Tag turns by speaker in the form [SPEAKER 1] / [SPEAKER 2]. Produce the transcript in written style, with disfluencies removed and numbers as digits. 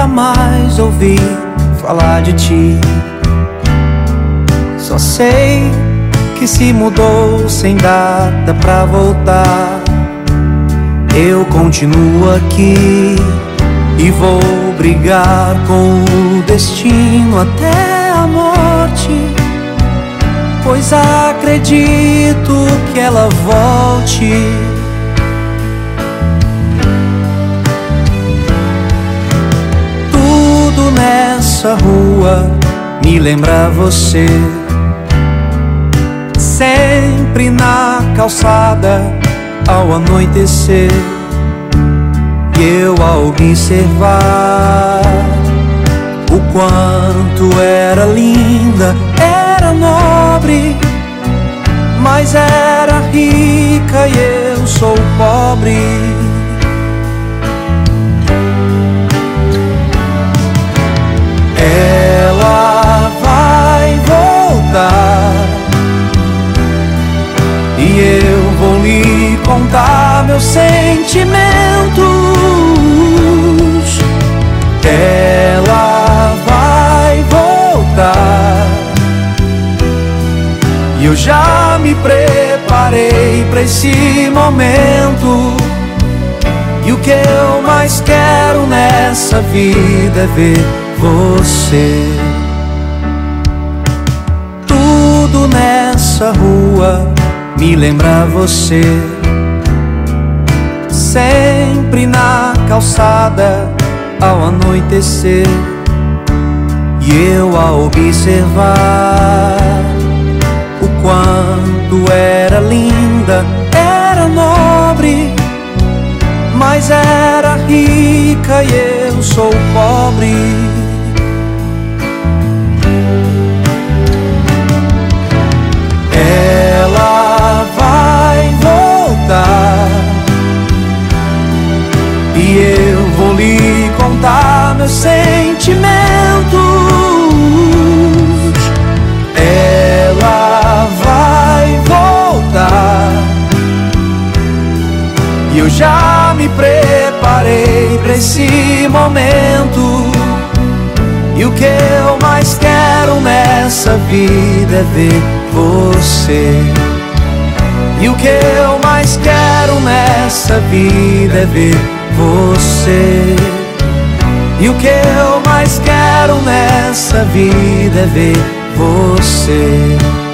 [SPEAKER 1] nunca mais ouvi falar de ti. Só sei que se mudou sem data pra voltar. Eu continuo aqui e vou brigar com o destino até a morte, pois acredito que ela volte. Tudo nessa rua me lembra você, sempre na calçada ao anoitecer. E eu a observar o quanto era linda, era nobre, mas era rica e eu sou pobre. Ela vai voltar e eu vou lhe contar meus sentimentos. Ela vai voltar e eu já me preparei pra esse momento. E o que eu mais quero nessa vida é ver você. Tudo nessa rua me lembra você, sempre na calçada ao anoitecer. E eu a observar o quanto era linda, era nobre, mas era rica e eu sou pobre. Ela vai voltar e eu vou lhe contar meus sentimentos. Ela vai voltar e eu já me preparei pra esse momento. E o que eu mais quero nessa vida é ver você. E o que eu mais quero nessa vida é ver você. E o que eu mais quero nessa vida é ver você.